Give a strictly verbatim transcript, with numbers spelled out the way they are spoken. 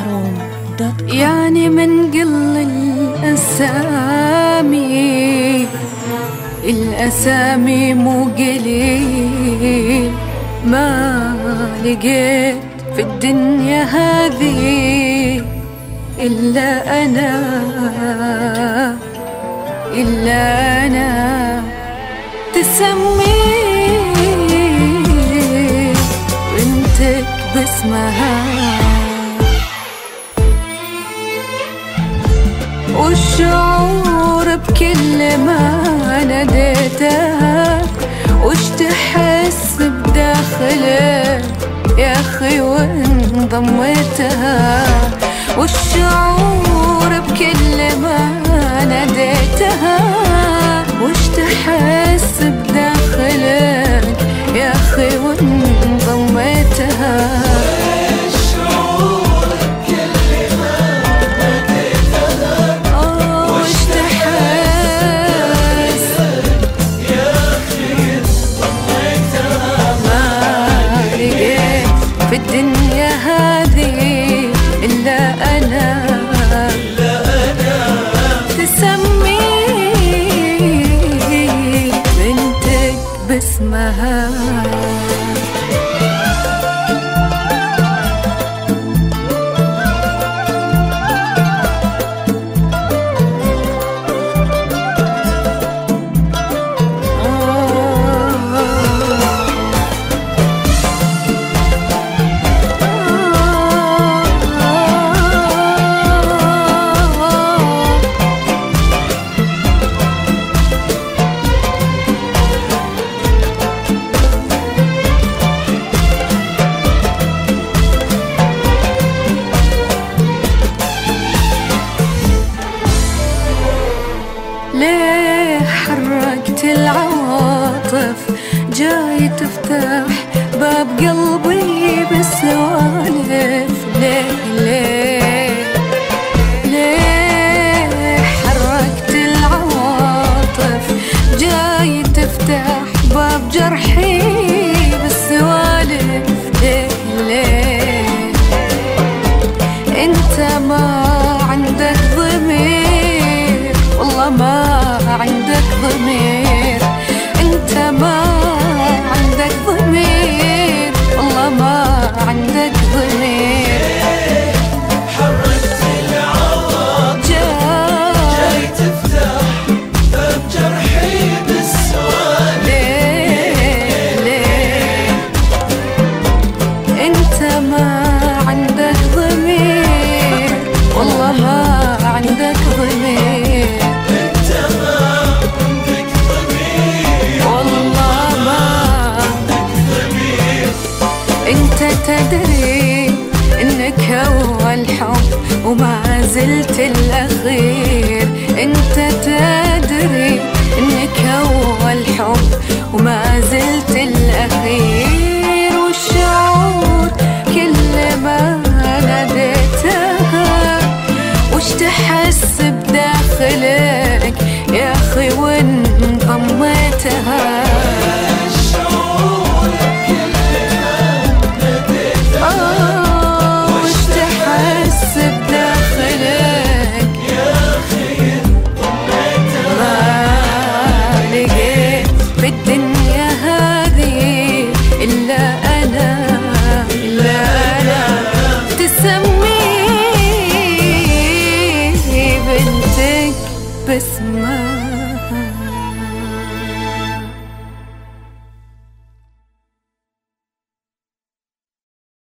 دوت كوم. يعني من قل الأسامي، الأسامي مو قليل، ما لقيت في الدنيا هذه إلا أنا، إلا أنا تسمي بنتك باسمها، والشعور بكل ما ناديتها، وش تحس بداخلك يا أخي وإن ضميتها، والشعور بكل ما ناديتها، وش تحس بداخلك يا أخي وإن ضميتها. في الدنيا هذه إلا أنا، إلا أنا تسمي بنتك باسمها. ليه حركت العواطف جاي تفتح باب قلبي بالسوالف؟ ليه ليه ليه حركت العواطف جاي تفتح باب جرحي بالسوالف؟ ليه ليه انت ما عندك ضمير، والله ما عندك ضمير، انت ما عندك ضمير، والله ما عندك ضمير. حركت العواطف جاي تفتح باب جرحي بالسوالف؟ ليه ليه انت ما عندك ضمير، والله ما عندك ضمير، انت تدري انك هو الحب وما زلت الاخير، انت تدري انك هو الحب وما زلت الاخير.